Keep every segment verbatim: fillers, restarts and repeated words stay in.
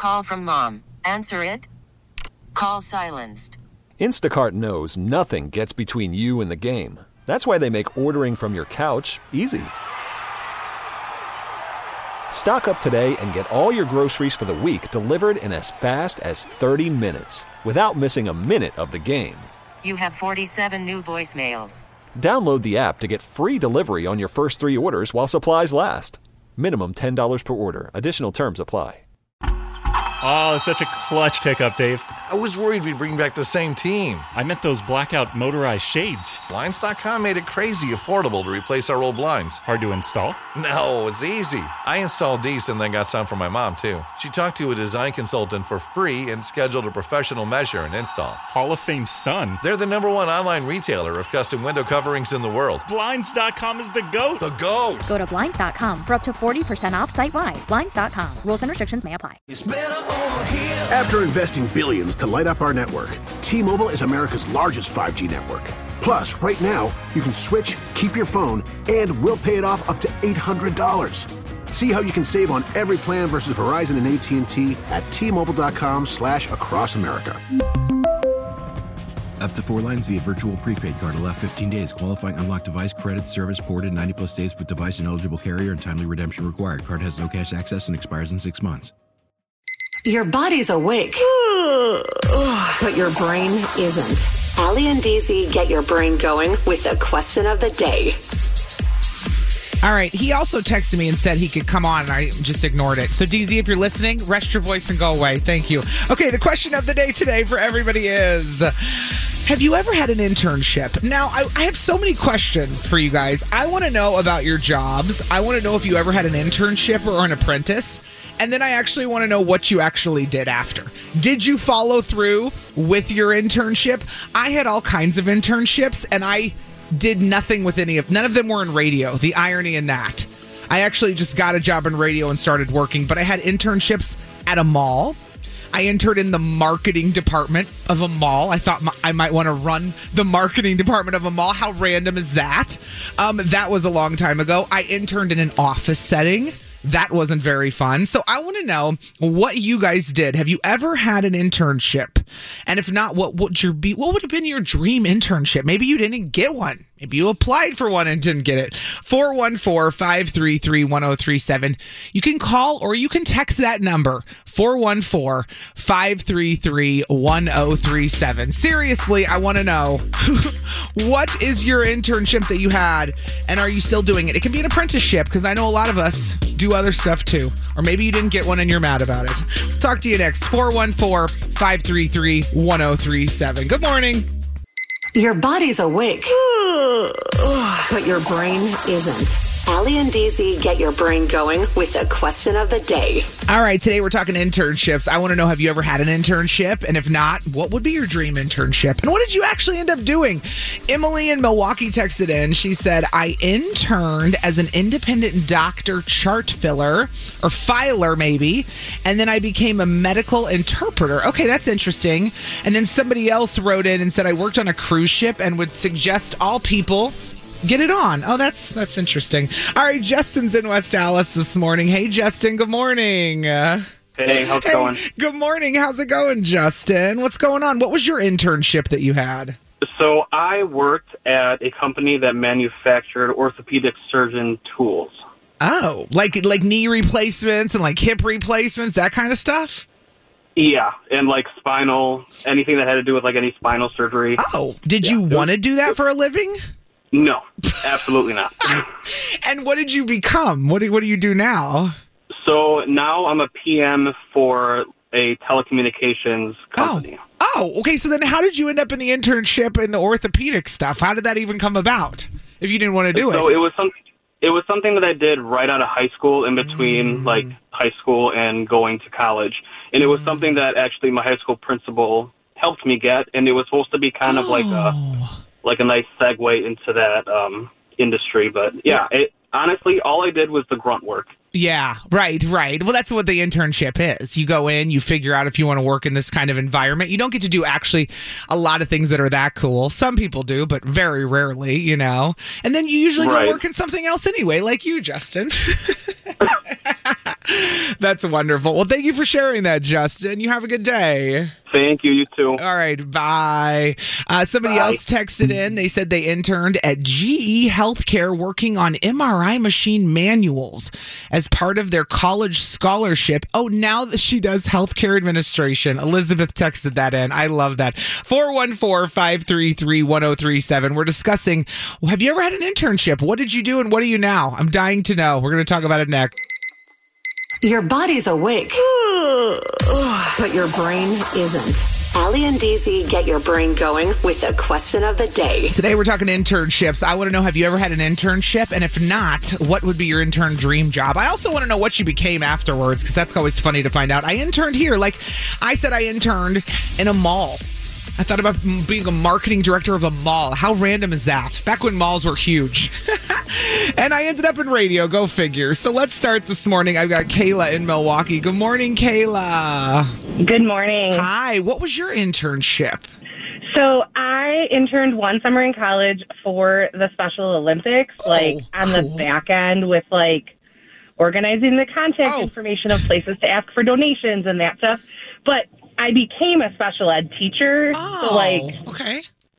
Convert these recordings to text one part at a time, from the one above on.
call from mom. Answer it. Call silenced. Instacart knows nothing gets between you and the game. That's why they make ordering from your couch easy. Stock up today and get all your groceries for the week delivered in as fast as thirty minutes without missing a minute of the game. You have forty-seven new voicemails. Download the app to get free delivery on your first three orders while supplies last. Minimum ten dollars per order. Additional terms apply. Oh, such a clutch pickup, Dave. I was worried we'd bring back the same team. I meant those blackout motorized shades. Blinds dot com made it crazy affordable to replace our old blinds. Hard to install? No, it's easy. I installed these and then got some for my mom, too. She talked to a design consultant for free and scheduled a professional measure and install. Hall of Fame son. They're the number one online retailer of custom window coverings in the world. Blinds dot com is the GOAT. The GOAT. Go to Blinds dot com for up to forty percent off site-wide. Blinds dot com. Rules and restrictions may apply. After investing billions to light up our network, T-Mobile is America's largest five G network. Plus, right now, you can switch, keep your phone, and we'll pay it off up to eight hundred dollars. See how you can save on every plan versus Verizon and A T and T at T-Mobile dot com slash across America. Up to four lines via virtual prepaid card. Allow fifteen days. Qualifying unlocked device credit service ported ninety plus days with device and eligible carrier and timely redemption required. Card has no cash access and expires in six months. Your body's awake, but your brain isn't. Allie and D Z get your brain going with the question of the day. All right. He also texted me and said he could come on, and I just ignored it. So, D Z, if you're listening, rest your voice and go away. Thank you. Okay, the question of the day today for everybody is, have you ever had an internship? Now, I, I have so many questions for you guys. I want to know about your jobs. I want to know if you ever had an internship or an apprentice. And then I actually want to know what you actually did after. Did you follow through with your internship? I had all kinds of internships, and I did nothing with any of none of them were in radio. The irony in that. I actually just got a job in radio and started working, but I had internships at a mall. I entered in the marketing department of a mall. I thought I might want to run the marketing department of a mall. How random is that? Um, that was a long time ago. I interned in an office setting. That wasn't very fun. So I want to know what you guys did. Have you ever had an internship? And if not, what would your be? What would have been your dream internship? Maybe you didn't get one. Maybe you applied for one and didn't get it. four one four, five three three, one zero three seven. You can call or you can text that number, four one four, five three three, one zero three seven. Seriously, I want to know, what is your internship that you had, and are you still doing it? It can be an apprenticeship, because I know a lot of us do other stuff too. Or maybe you didn't get one and you're mad about it. Talk to you next. four one four, five three three, one zero three seven. Good morning. Your body's awake, but your brain isn't. Allie and D Z get your brain going with the question of the day. All right, today we're talking internships. I want to know, have you ever had an internship? And if not, what would be your dream internship? And what did you actually end up doing? Emily in Milwaukee texted in. She said, I interned as an independent doctor chart filler, or filer maybe, and then I became a medical interpreter. Okay, that's interesting. And then somebody else wrote in and said, I worked on a cruise ship and would suggest all people get it on. Oh, that's that's interesting. All right, Justin's in West Dallas this morning. Hey, Justin, good morning. Uh, hey, how's it hey, going? Good morning. How's it going, Justin? What's going on? What was your internship that you had? So I worked at a company that manufactured orthopedic surgeon tools. Oh, like like knee replacements and like hip replacements, that kind of stuff? Yeah, and like spinal, anything that had to do with like any spinal surgery. Oh, did yeah. you want to do that for a living? No, absolutely not. And what did you become? What do, what do you do now? So now I'm a P M for a telecommunications company. Oh. oh, okay. So then how did you end up in the internship in the orthopedic stuff? How did that even come about if you didn't want to do so it? So it was something. It was something that I did right out of high school, in between mm. like high school and going to college. And it was mm. something that actually my high school principal helped me get, and it was supposed to be kind of oh. like a like a nice segue into that um, industry. But yeah, it, honestly, all I did was the grunt work. Yeah, right, right. Well, that's what the internship is. You go in, you figure out if you want to work in this kind of environment. You don't get to do actually a lot of things that are that cool. Some people do, but very rarely, you know. And then you usually right. go work in something else anyway, like you, Justin. That's wonderful. Well, thank you for sharing that, Justin. You have a good day. Thank you. You too. All right. Bye. Uh, somebody Bye. else texted in. They said they interned at G E Healthcare working on M R I machine manuals as part of their college scholarship. Oh, now that she does healthcare administration. Elizabeth texted that in. I love that. four one four, five three three, one oh three seven. We're discussing, well, have you ever had an internship? What did you do and what are you now? I'm dying to know. We're going to talk about it next. Your body's awake, but your brain isn't. Allie and Deezy get your brain going with the question of the day. Today we're talking internships. I want to know, have you ever had an internship? And if not, what would be your intern dream job? I also want to know what you became afterwards, because that's always funny to find out. I interned here. Like I said, I interned in a mall. I thought about being a marketing director of a mall. How random is that? Back when malls were huge. And I ended up in radio. Go figure. So let's start this morning. I've got Kayla in Milwaukee. Good morning, Kayla. Good morning. Hi. What was your internship? So I interned one summer in college for the Special Olympics, Oh, like on cool. the back end with like organizing the contact Oh. information of places to ask for donations and that stuff. But I became a special ed teacher. Oh, So like, okay.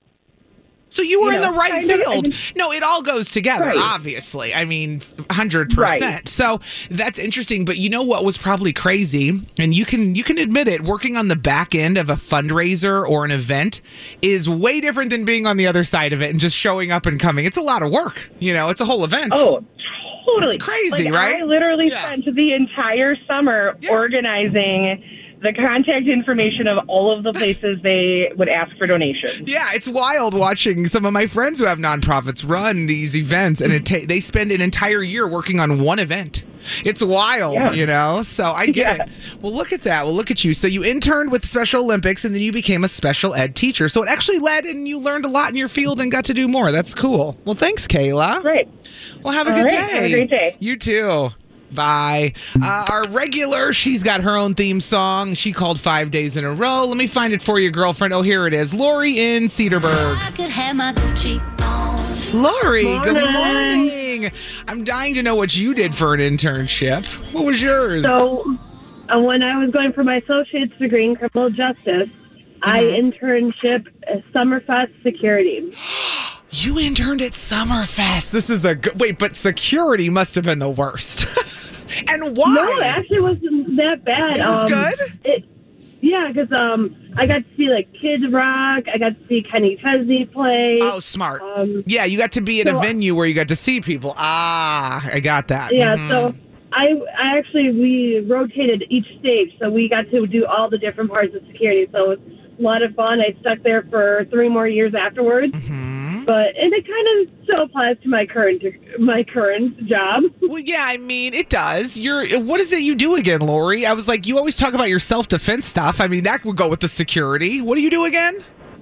So you were You in know, the right kind of, I field. mean- No, it all goes together, Right. obviously. I mean, one hundred percent. Right. So that's interesting. But you know what was probably crazy? And you can you can admit it, working on the back end of a fundraiser or an event is way different than being on the other side of it and just showing up and coming. It's a lot of work. You know, it's a whole event. oh, totally. It's crazy, Like, right? I literally Yeah. spent the entire summer Yeah. organizing the contact information of all of the places they would ask for donations. Yeah, it's wild watching some of my friends who have nonprofits run these events, and it ta- they spend an entire year working on one event. It's wild, Yeah. you know? So I get Yeah. it. Well, look at that. Well, look at you. So you interned with the Special Olympics, and then you became a special ed teacher. So it actually led, and you learned a lot in your field and got to do more. That's cool. Well, thanks, Kayla. Great. Well, have a All good right, day. have a great day. You too. Bye. Uh, our regular, she's got her own theme song. She called five days in a row. Let me find it for you, girlfriend. Oh, here it is. Lori in Cedarburg. I could have my Gucci on. Lori, good Morning. morning. I'm dying to know what you did for an internship. What was yours? So, uh, when I was going for my associate's degree in criminal justice, I internship at Summerfest security. You interned at Summerfest. This is a good... Wait, but security must have been the worst. And why? No, it actually wasn't that bad. It was um, good? It, yeah, because um, I got to see like Kid Rock. I got to see Kenny Chesney play. Oh, smart. Um, Yeah, you got to be at so- a venue where you got to see people. Ah, I got that. Yeah, Mhm. so I, I actually, we rotated each stage, so we got to do all the different parts of security. So it was a lot of fun. I stuck there for three more years afterwards. Mm-hmm. But and it kind of still applies to my current my current job. Well, yeah, I mean, it does. You're. What is it you do again, Lori? I was like, you always talk about your self-defense stuff. I mean, that would go with the security. What do you do again?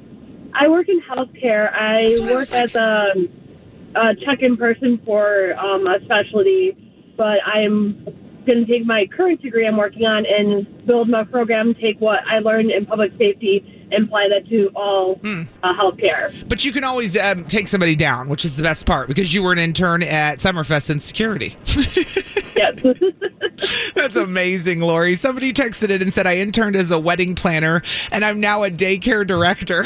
I work in healthcare. I That's what I work was like. as a, a check-in person for um, a specialty, but I'm going to take my current degree I'm working on and build my program, take what I learned in public safety and apply that to all Mm. uh, healthcare. But you can always um, take somebody down, which is the best part, because you were an intern at Summerfest in security. Yes. That's amazing, Lori. Somebody texted it and said, I interned as a wedding planner, and I'm now a daycare director.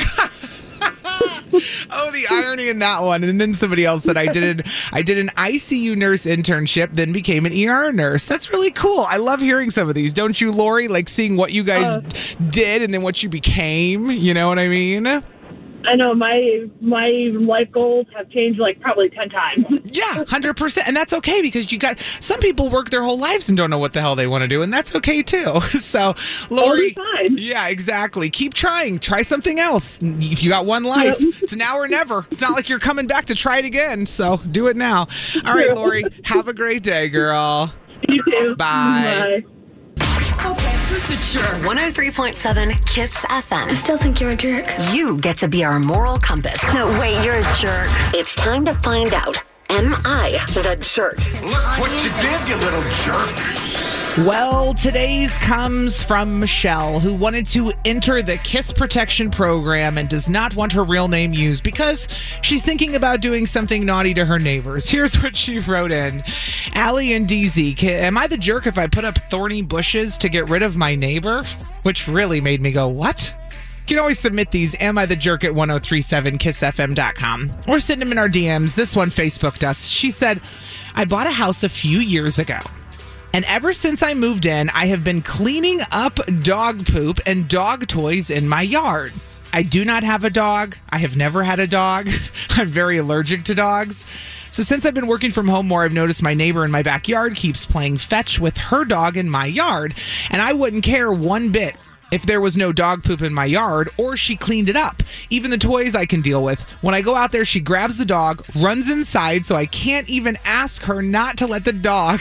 Oh, the irony in that one. And then somebody else said, I did an, I did an I C U nurse internship, then became an E R nurse. That's really cool. I love hearing some of these. Don't you, Lori? Like seeing what you guys Uh. did and then what you became. You know what I mean? I know my my life goals have changed like probably ten times. Yeah, one hundred percent. And that's okay, because you got some people work their whole lives and don't know what the hell they want to do, and that's okay too. So, Lori, fine. yeah, exactly. Keep trying. Try something else. If you got one life, Yep. it's now or never. It's not like you're coming back to try it again. So do it now. All right, Lori, have a great day, girl. You too. Bye. Bye. Okay, who's the jerk? one oh three point seven KISS F M. I still think you're a jerk. You get to be our moral compass. No, wait, you're a jerk. It's time to find out. Am I the jerk? Look what you did, you little jerk. Well, today's comes from Michelle, who wanted to enter the KISS protection program and does not want her real name used because she's thinking about doing something naughty to her neighbors. Here's what she wrote in. Allie and D Z, am I the jerk if I put up thorny bushes to get rid of my neighbor? Which really made me go, what? You can always submit these, Am I the Jerk at ten thirty-seven kiss f m dot com, or send them in our D Ms. This one Facebooked us. She said, I bought a house a few years ago, and ever since I moved in, I have been cleaning up dog poop and dog toys in my yard. I do not have a dog. I have never had a dog. I'm very allergic to dogs. So since I've been working from home more, I've noticed my neighbor in my backyard keeps playing fetch with her dog in my yard, and I wouldn't care one bit if there was no dog poop in my yard or she cleaned it up. Even the toys I can deal with. When I go out there, she grabs the dog, runs inside, so I can't even ask her not to let the dog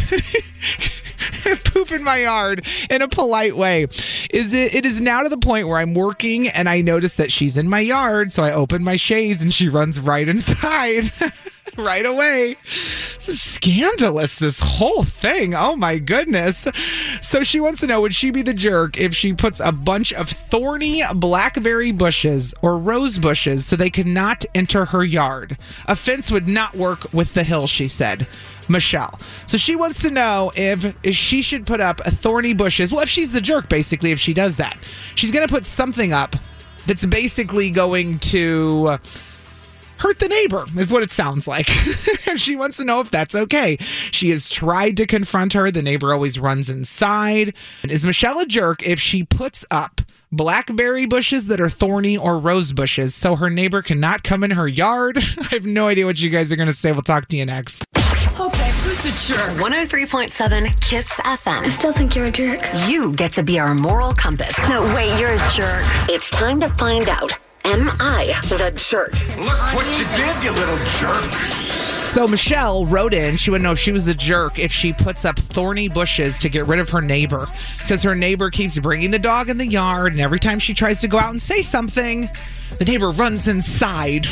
poop in my yard in a polite way. Is it? It is now to the point where I'm working and I notice that she's in my yard, so I open my shades and she runs right inside. Right away. This is scandalous, this whole thing. Oh my goodness. So she wants to know, would she be the jerk if she puts a bunch of thorny blackberry bushes or rose bushes so they cannot enter her yard? A fence would not work with the hill, she said. Michelle. So she wants to know if, if she should put up thorny bushes. Well, if she's the jerk, basically, if she does that. She's going to put something up that's basically going to hurt the neighbor, is what it sounds like. And she wants to know if that's okay. She has tried to confront her. The neighbor always runs inside. Is Michelle a jerk if she puts up blackberry bushes that are thorny or rose bushes so her neighbor cannot come in her yard? I have no idea what you guys are going to say. We'll talk to you next. Okay, who's the jerk? one oh three point seven KISS F M. I still think you're a jerk. You get to be our moral compass. No, wait, you're a jerk. It's time to find out. Am I the jerk? Look what you did, you little jerk. So Michelle wrote in, she would know if she was a jerk if she puts up thorny bushes to get rid of her neighbor, because her neighbor keeps bringing the dog in the yard, and every time she tries to go out and say something, the neighbor runs inside.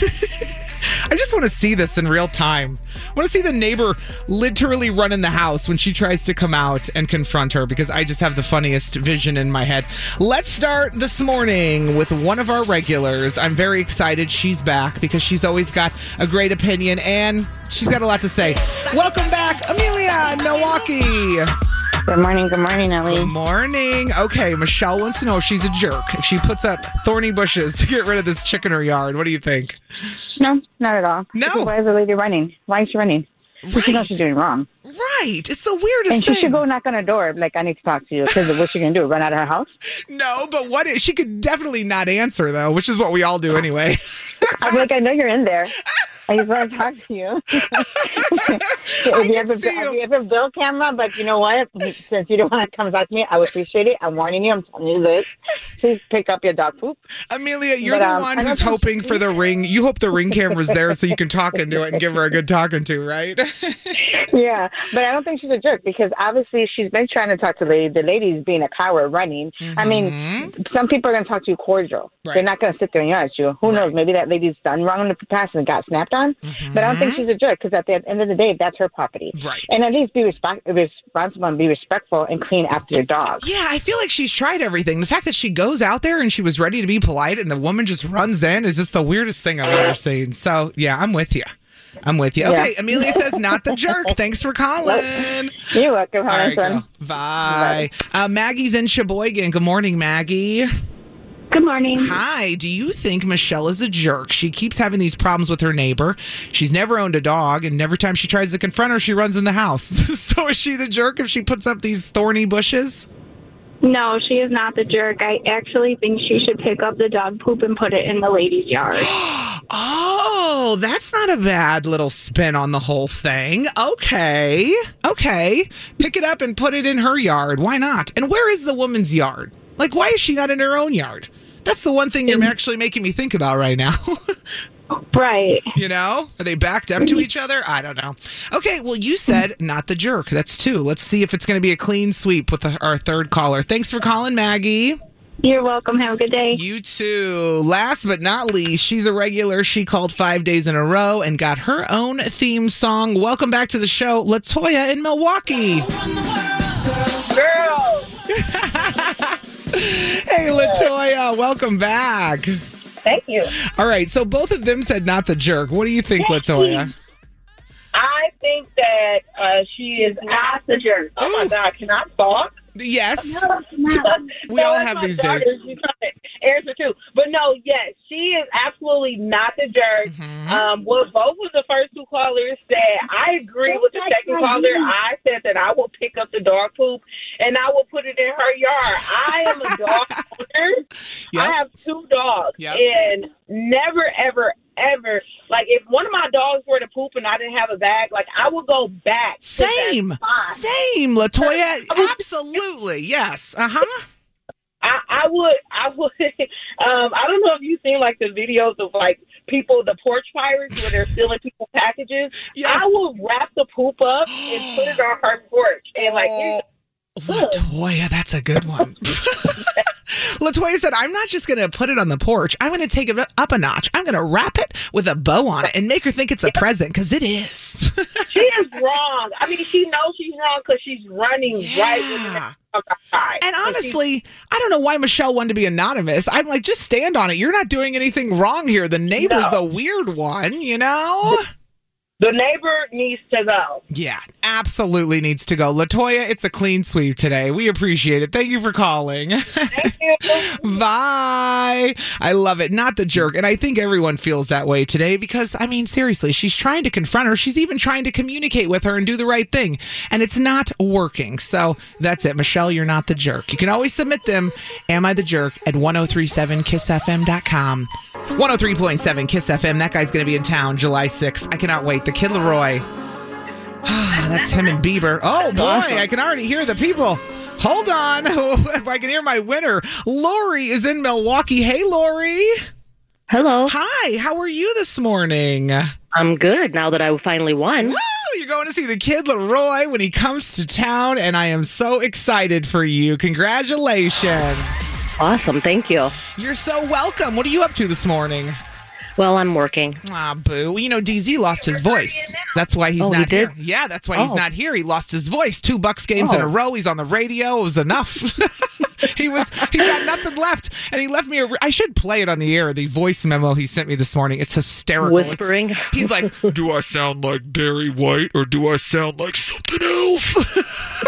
I just want to see this in real time. I want to see the neighbor literally run in the house when she tries to come out and confront her, because I just have the funniest vision in my head. Let's start this morning with one of our regulars. I'm very excited she's back because she's always got a great opinion and she's got a lot to say. Welcome back, Amelia in Milwaukee. Good morning. Good morning, Ellie. Good morning. Okay, Michelle wants to know if she's a jerk if she puts up thorny bushes to get rid of this chick in her yard. What do you think? No, not at all. No. Because why is the lady running? Why is she running? Right. She knows she's doing wrong. Right. It's the weirdest and thing. And she should go knock on her door, like, I need to talk to you. Because what's she going to do? Run out of her house? No, but what is, she could definitely not answer, though, which is what we all do anyway. I'm like, I know you're in there. I just want to talk to you. if, you have a, if you have a bill camera, but you know what? Since you don't want to come talk to me, I would appreciate it. I'm warning you. I'm telling you this. Please pick up your dog poop. Amelia, you're but, the um, one who's hoping for the ring. You hope the ring camera's there so you can talk into it and give her a good talking to, right? Yeah, but I don't think she's a jerk because obviously she's been trying to talk to the lady. The lady's being a coward running. Mm-hmm. I mean, some people are going to talk to you cordial. Right. They're not going to sit there and yell at you. Who right. knows? Maybe that lady's done wrong in the past and got snapped on. Mm-hmm. But I don't think she's a jerk because at the end of the day, that's her property. Right. And at least be respect- responsible and be respectful and clean after your dog. Yeah, I feel like she's tried everything. The fact that she goes out there and she was ready to be polite and the woman just runs in is just the weirdest thing I've ever seen. So, yeah, I'm with you. I'm with you. Okay, yeah. Amelia says not the jerk. Thanks for calling. You're welcome. Have right, fun. Bye. Bye. Uh, Maggie's in Sheboygan. Good morning, Maggie. Good morning. Hi. Do you think Michelle is a jerk? She keeps having these problems with her neighbor. She's never owned a dog, and every time she tries to confront her, she runs in the house. So is she the jerk if she puts up these thorny bushes? No, she is not the jerk. I actually think she should pick up the dog poop and put it in the lady's yard. Oh, that's not a bad little spin on the whole thing. Okay. Okay. Pick it up and put it in her yard. Why not? And where is the woman's yard? Like, why is she not in her own yard? That's the one thing you're actually making me think about right now. Right. You know? Are they backed up to each other? I don't know. Okay, well, you said not the jerk. That's two. Let's see if it's going to be a clean sweep with the, our third caller. Thanks for calling, Maggie. You're welcome. Have a good day. You too. Last but not least, she's a regular. She called five days in a row and got her own theme song. Welcome back to the show, LaToya in Milwaukee. Girl. Hey, LaToya, welcome back. Thank you. All right, so both of them said not the jerk. What do you think, LaToya? I think that uh, she is not the jerk. Oh, my God. Can I talk? Yes. No, we all that's have my these daughter. days. She's trying to answer too. But no, yes, she is absolutely not the jerk. Mm-hmm. Um, what both of the first two callers said, I agree with the second caller. I said that I will pick up the dog poop and I will put it in her yard. I am a dog owner. Yep. I have two dogs. Yep. And never, ever, ever, like if one of my dogs were to poop and I didn't have a bag, like I would go back. Same. Same, LaToya. Absolutely. Yes. Uh-huh. I, I would, I would, um, I don't know if you've seen like the videos of like people, the porch pirates where they're stealing people's packages. Yes. I would wrap the poop up and put it on her porch and like, oh, LaToya, that's a good one. LaToya said, I'm not just going to put it on the porch. I'm going to take it up a notch. I'm going to wrap it with a bow on it and make her think it's a present because it is. She is wrong. I mean, she knows she's wrong because she's running Yeah. right with the outside. And honestly, I don't know why Michelle wanted to be anonymous. I'm like, just stand on it. You're not doing anything wrong here. The neighbor's No. the weird one, you know? The neighbor needs to go. Yeah, absolutely needs to go. LaToya, it's a clean sweep today. We appreciate it. Thank you for calling. Thank you. Bye. I love it. Not the jerk. And I think everyone feels that way today because, I mean, seriously, she's trying to confront her. She's even trying to communicate with her and do the right thing. And it's not working. So that's it. Michelle, you're not the jerk. You can always submit them. Am I the jerk at ten thirty-seven kiss f m dot com. one oh three point seven Kiss F M. That guy's going to be in town July sixth. I cannot wait. The Kid Laroi. That's him and Bieber. Oh, boy. I can already hear the people. Hold on. If I can hear my winner. Lori is in Milwaukee. Hey, Lori. Hello. Hi. How are you this morning? I'm good now that I finally won. Woo! You're going to see the Kid Laroi when he comes to town, and I am so excited for you. Congratulations. Awesome. Thank you. You're so welcome. What are you up to this morning? Well, I'm working. Ah, boo. You know, D Z lost his voice. That's why he's Oh, he not did? here. Yeah, that's why he's Oh. not here. He lost his voice. Two Bucks games in Oh. a row. He's on the radio. It was enough. he was. He's got nothing left, and he left me. A, I should play it on the air. The voice memo he sent me this morning. It's hysterical. Whispering. He's like, "Do I sound like Barry White, or do I sound like something else?"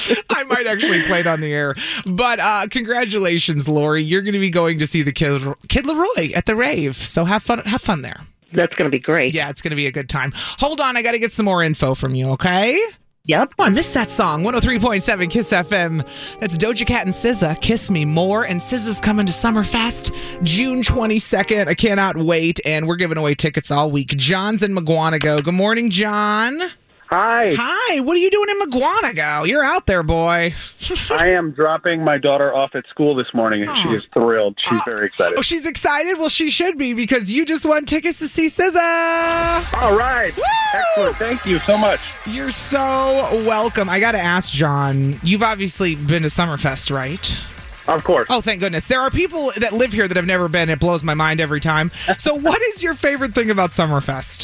I might actually play it on the air. But uh, congratulations, Lori. You're going to be going to see the Kid, Kid Laroi at the rave. So have fun. Have fun there. That's going to be great. Yeah, it's going to be a good time. Hold on, I got to get some more info from you, okay? Yep. Oh, I missed that song. one oh three point seven Kiss F M. That's Doja Cat and S Z A, Kiss Me More. And S Z A's coming to Summerfest June twenty-second. I cannot wait. And we're giving away tickets all week. John's in McGuanago. Good morning, John. Hi. Hi. What are you doing in McGuanago? You're out there, boy. I am dropping my daughter off at school this morning, and Oh. she is thrilled. She's very excited. Oh, she's excited? Well, she should be because you just won tickets to see S Z A. All right. Excellent. Thank you so much. You're so welcome. I got to ask, John, you've obviously been to Summerfest, right? Of course. Oh, thank goodness. There are people that live here that have never been. It blows my mind every time. So what is your favorite thing about Summerfest?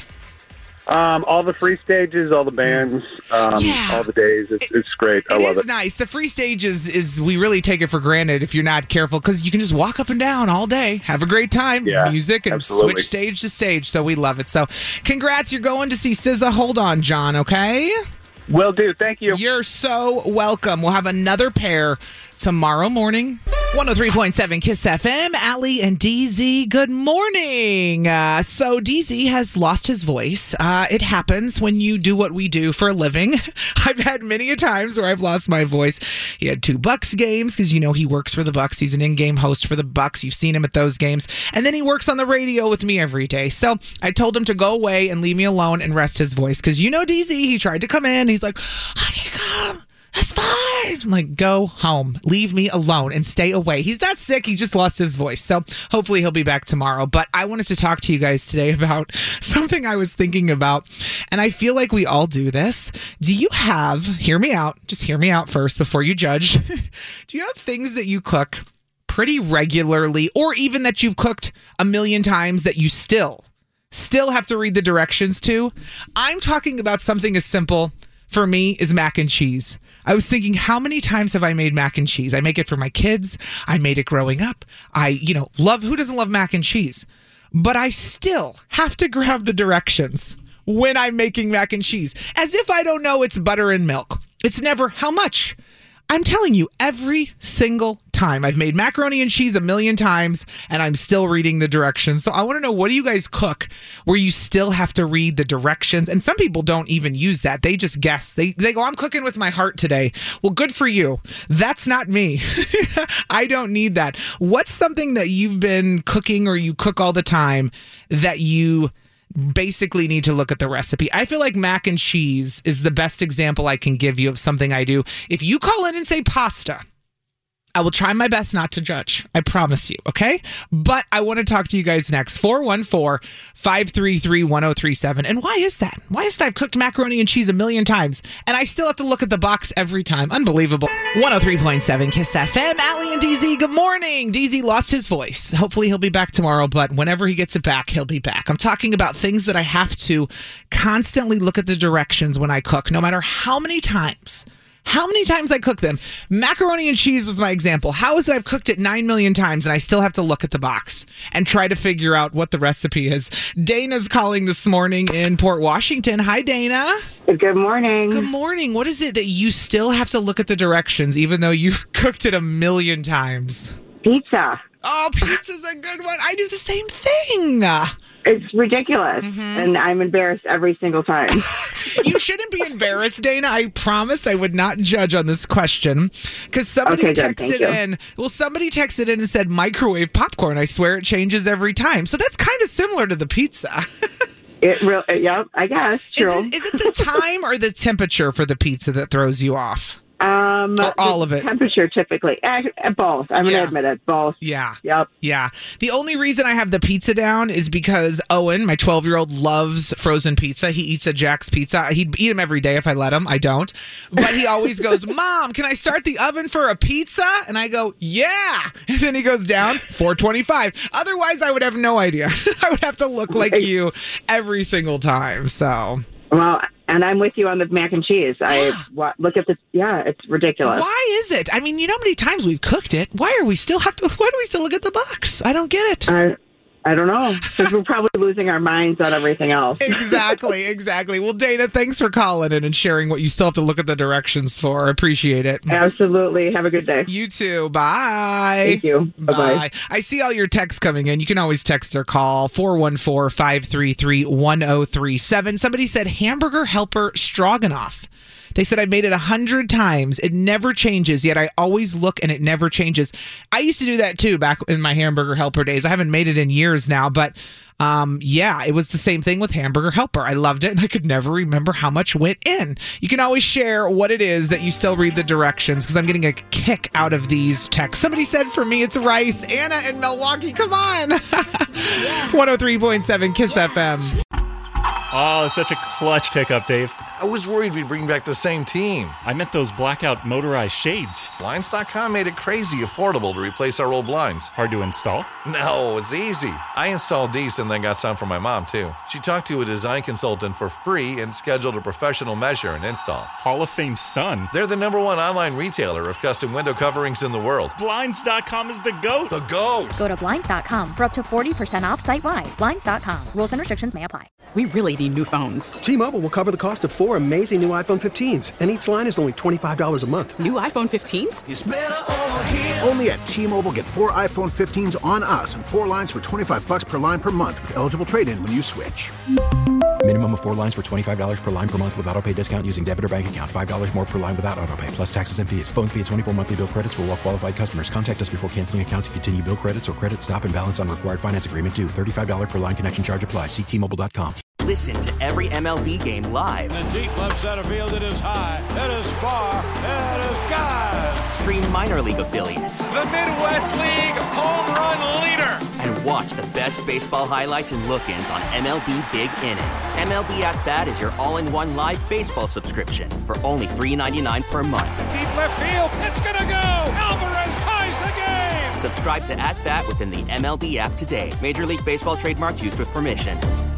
Um, all the free stages, all the bands, um, Yeah. all the days. It's, it's great. I It love is it. nice. The free stage is, is we really take it for granted if you're not careful because you can just walk up and down all day, have a great time, Yeah, music, and absolutely. switch stage to stage. So we love it. So congrats. You're going to see S Z A. Hold on, John, okay? Will do. Thank you. You're so welcome. We'll have another pair tomorrow morning. one oh three point seven Kiss F M. Allie and D Z, good morning. Uh, so D Z has lost his voice. Uh, it happens when you do what we do for a living. I've had many a times where I've lost my voice. He had two Bucks games because, you know, he works for the Bucks. He's an in-game host for the Bucks. You've seen him at those games. And then he works on the radio with me every day. So I told him to go away and leave me alone and rest his voice because, you know, D Z, he tried to come in. He's like, I can come. That's fine. I'm like, go home. Leave me alone and stay away. He's not sick. He just lost his voice. So hopefully he'll be back tomorrow. But I wanted to talk to you guys today about something I was thinking about. And I feel like we all do this. Do you have, hear me out, just hear me out first before you judge. Do you have things that you cook pretty regularly or even that you've cooked a million times that you still, still have to read the directions to? I'm talking about something as simple for me is mac and cheese. I was thinking, how many times have I made mac and cheese? I make it for my kids. I made it growing up. I, you know, love, who doesn't love mac and cheese? But I still have to grab the directions when I'm making mac and cheese, as if I don't know it's butter and milk. It's never how much. I'm telling you, every single time. I've made macaroni and cheese a million times, and I'm still reading the directions. So I want to know, what do you guys cook where you still have to read the directions? And some people don't even use that. They just guess. They, they go, I'm cooking with my heart today. Well, good for you. That's not me. I don't need that. What's something that you've been cooking or you cook all the time that you basically need to look at the recipe? I feel like mac and cheese is the best example I can give you of something I do. If you call in and say pasta, I will try my best not to judge. I promise you, okay? But I want to talk to you guys next. four one four, five three three, one oh three seven. And why is that? Why is it I've cooked macaroni and cheese a million times and I still have to look at the box every time? Unbelievable. one oh three point seven Kiss F M. Allie and D Z, good morning. D Z lost his voice. Hopefully he'll be back tomorrow, but whenever he gets it back, he'll be back. I'm talking about things that I have to constantly look at the directions when I cook, no matter how many times. How many times I cook them. Macaroni and cheese was my example. How is it I've cooked it nine million times and I still have to look at the box and try to figure out what the recipe is? Dana's calling this morning in Port Washington. Hi, Dana. Good morning. Good morning. What is it that you still have to look at the directions even though you've cooked it a million times? Pizza. Oh, pizza's a good one. I do the same thing. It's ridiculous, mm-hmm. and I'm embarrassed every single time. You shouldn't be embarrassed, Dana. I promised I would not judge on this question because somebody okay, texted in. Well, somebody texted in and said microwave popcorn. I swear it changes every time. So that's kind of similar to the pizza. It real, yep, I guess. True. Is it, is it the time or the temperature for the pizza that throws you off? Um, or all of it. Temperature, typically. Eh, both. I'm yeah. going to admit it. Both. Yeah. Yep. Yeah. The only reason I have the pizza down is because Owen, my twelve-year-old, loves frozen pizza. He eats at Jack's Pizza. He'd eat them every day if I let him. I don't. But he always goes, Mom, can I start the oven for a pizza? And I go, yeah. And then he goes down, four twenty-five. Otherwise, I would have no idea. I would have to look like you every single time. So... Well, and I'm with you on the mac and cheese. I look at the, yeah, it's ridiculous. Why is it? I mean, you know how many times we've cooked it. Why are we still have to, why do we still look at the box? I don't get it. I, I don't know. Because we're probably losing our minds on everything else. Exactly, exactly. Well, Dana, thanks for calling in and sharing what you still have to look at the directions for. I appreciate it. Absolutely. Have a good day. You too. Bye. Thank you. Bye-bye. Bye. I see all your texts coming in. You can always text or call four one four, five three three, one oh three seven. Somebody said hamburger helper stroganoff. They said I made it a hundred times. It never changes, yet I always look and it never changes. I used to do that too back in my hamburger helper days. I haven't made it in years now, but um, yeah, it was the same thing with hamburger helper. I loved it and I could never remember how much went in. You can always share what it is that you still read the directions because I'm getting a kick out of these texts. Somebody said for me it's rice. Anna in Milwaukee, come on. one oh three point seven Kiss F M. Oh, such a clutch pickup, Dave. I was worried we'd bring back the same team. I meant those blackout motorized shades. Blinds dot com made it crazy affordable to replace our old blinds. Hard to install? No, it's easy. I installed these and then got some for my mom, too. She talked to a design consultant for free and scheduled a professional measure and install. Hall of Fame son. They're the number one online retailer of custom window coverings in the world. Blinds dot com is the GOAT. The GOAT. Go to Blinds dot com for up to forty percent off site-wide. Blinds dot com. Rules and restrictions may apply. We really need new phones. T-Mobile will cover the cost of four amazing new iPhone fifteens, and each line is only twenty-five dollars a month. New iPhone fifteens? It's better over here. Only at T-Mobile, get four iPhone fifteens on us and four lines for twenty-five bucks per line per month with eligible trade-in when you switch. Minimum of four lines for twenty-five dollars per line per month with auto pay discount using debit or bank account. five dollars more per line without auto pay, plus taxes and fees. Phone fee at twenty-four monthly bill credits for well-qualified customers. Contact us before canceling account to continue bill credits or credit stop and balance on required finance agreement due. thirty-five dollars per line connection charge applies. See T Mobile dot com. Listen to every M L B game live. In the deep left center field, it is high, it is far, it is gone. Stream minor league affiliates. The Midwest League home run leader. And watch the best baseball highlights and look-ins on M L B Big Inning. M L B At Bat is your all-in-one live baseball subscription for only three ninety-nine per month. Deep left field, it's gonna go. Alvarez ties the game. Subscribe to At Bat within the M L B app today. Major League Baseball trademarks used with permission.